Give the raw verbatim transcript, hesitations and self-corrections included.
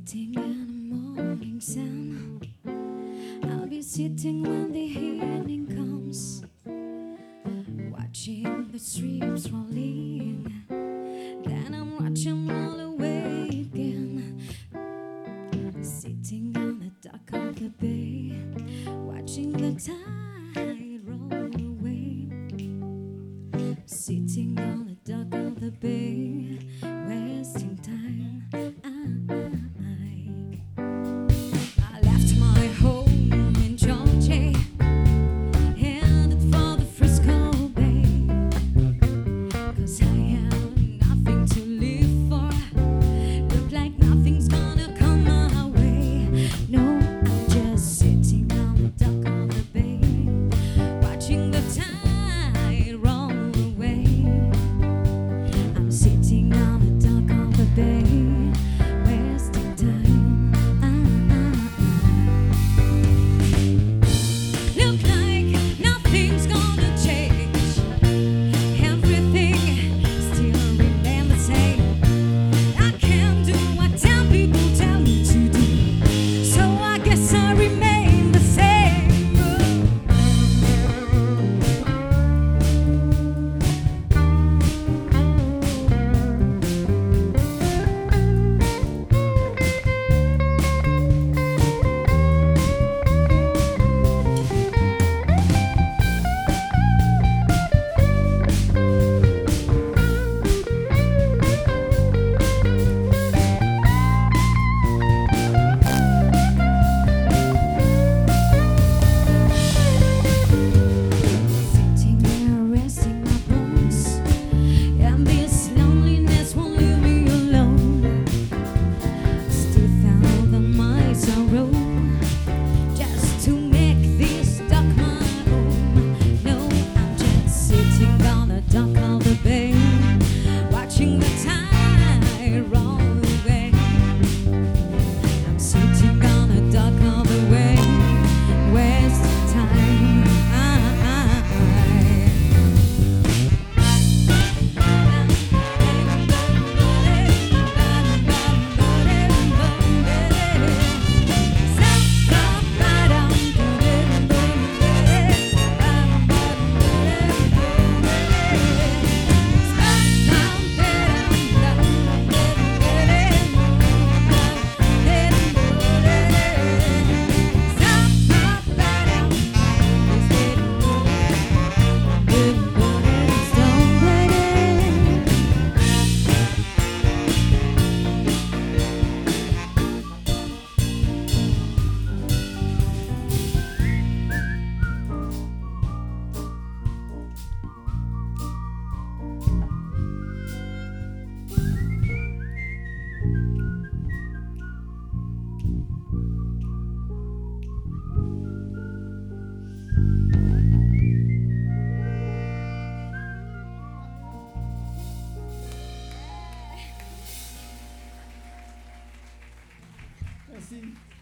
Sitting in the morning sun, I'll be sitting when the evening comes, watching the streams rolling. Then I'm watching roll away again, sitting on the dock of the bay, watching the tide roll away. Sitting on the dock of the bay, wasting time. I left my home in Georgia, headed for the Frisco Bay, 'cause I have nothing to live for. Look like nothing's gonna come my way. No, I'm just sitting on the dock of the bay, watching the tide roll away. I'm sitting on the dock of the bay, wasting time. Look like nothing's gonna change. Everything still remains the same. I can't do what ten people tell me to do, so I guess I remain the same. Sitting there resting my bones, and this loneliness won't leave me alone. Still thousand miles I roam, just to make this dock my home. No, I'm just sitting on the dock of the bay, watching the tide roll away. I'm sitting on the dock of the bay, wasting time. Merci.